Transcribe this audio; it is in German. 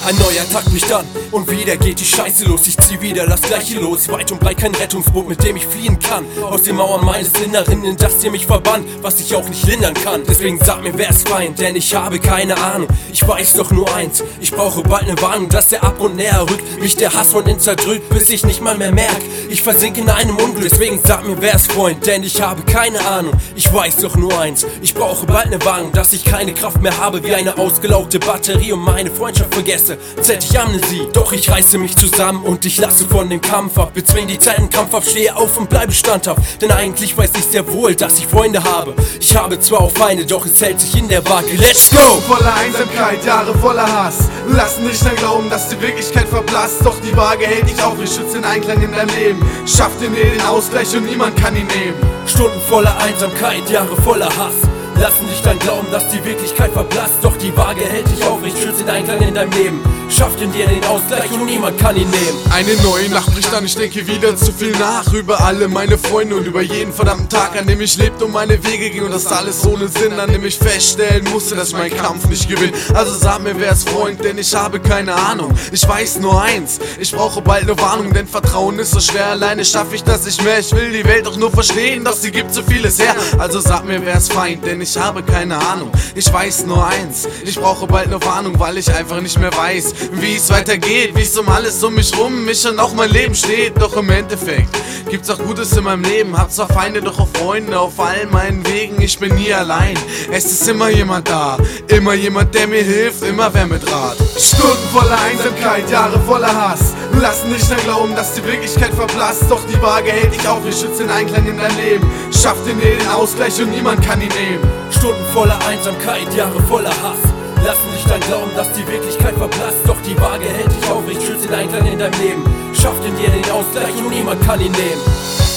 Ein neuer Tag bricht an und wieder geht die Scheiße los. Ich zieh wieder das Gleiche los, weit und breit kein Rettungsboot, mit dem ich fliehen kann. Aus den Mauern meines Inneren, in das ihr mich verbannt, was ich auch nicht lindern kann. Deswegen sag mir, wer ist Feind, denn ich habe keine Ahnung. Ich weiß doch nur eins, ich brauche bald eine Warnung, dass der ab und näher rückt, mich der Hass von innen zerdrückt, bis ich nicht mal mehr merk, ich versinke in einem Unglück. Deswegen sag mir, wer ist Freund, denn ich habe keine Ahnung. Ich weiß doch nur eins, ich brauche bald eine Warnung, dass ich keine Kraft mehr habe, wie eine ausgelaugte Batterie und meine Freundschaft vergesse. Zählt ich Amnesie, doch ich reiße mich zusammen und ich lasse von dem Kampf ab. Bezwing die Zeiten krampfhaft, stehe auf und bleibe standhaft, denn eigentlich weiß ich sehr wohl, dass ich Freunde habe. Ich habe zwar auch Feinde, doch es hält sich in der Waage. Let's go! Voller Einsamkeit, Jahre voller Hass, lassen dich dann glauben, dass die Wirklichkeit verblasst. Doch die Waage hält dich auf, ich schütze den Einklang in deinem Leben, schafft in dir den Ausgleich und niemand kann ihn nehmen. Stunden voller Einsamkeit, Jahre voller Hass, lassen dich dann glauben, dass die Wirklichkeit verblasst. Doch die Waage hält dich aufrecht, schützt den Einklang in deinem Leben, schafft in dir den Ausgleich und niemand kann ihn nehmen. Eine neue Nacht bricht an, ich denke wieder zu viel nach über alle meine Freunde und über jeden verdammten Tag, an dem ich lebte und meine Wege ging und das alles ohne Sinn, an dem ich feststellen musste, dass ich meinen Kampf nicht gewinne. Also sag mir, wer ist Freund, denn ich habe keine Ahnung. Ich weiß nur eins, ich brauche bald eine Warnung, denn Vertrauen ist so schwer, alleine schaffe ich das nicht mehr. Ich will die Welt doch nur verstehen, doch sie gibt so vieles her. Also sag mir, wer ist Feind, denn ich habe keine Ahnung. Ich weiß nur eins, ich brauche bald eine Warnung, weil ich einfach nicht mehr weiß, wie es weitergeht, wie es um alles um mich rum, mich und auch mein Leben steht. Doch im Endeffekt gibt's auch Gutes in meinem Leben, hab zwar Feinde, doch auch Freunde auf all meinen Wegen. Ich bin nie allein, es ist immer jemand da, immer jemand, der mir hilft, immer wer mit Rat. Stunden voller Einsamkeit, Jahre voller Hass, lassen dich dann glauben, dass die Wirklichkeit verblasst. Doch die Waage hält dich auf, ich schütze den Einklang in dein Leben, schafft in dir den Ausgleich und niemand kann ihn nehmen. Stunden voller Einsamkeit, Jahre voller Hass, lassen dich dann glauben, dass die Wirklichkeit verblasst. Doch die Waage hält dich aufrecht, schützt den Einklang in deinem Leben, schafft in dir den Ausgleich und niemand kann ihn nehmen.